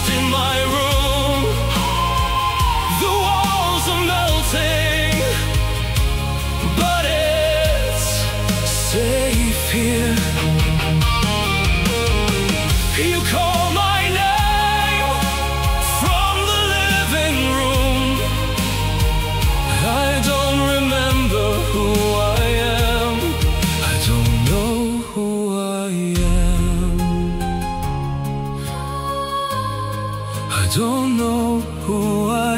in my room. The walls are melting, but it's safe here. You call my name from the living room. I don't remember who I am. I don't know who I am. I don't know who I am.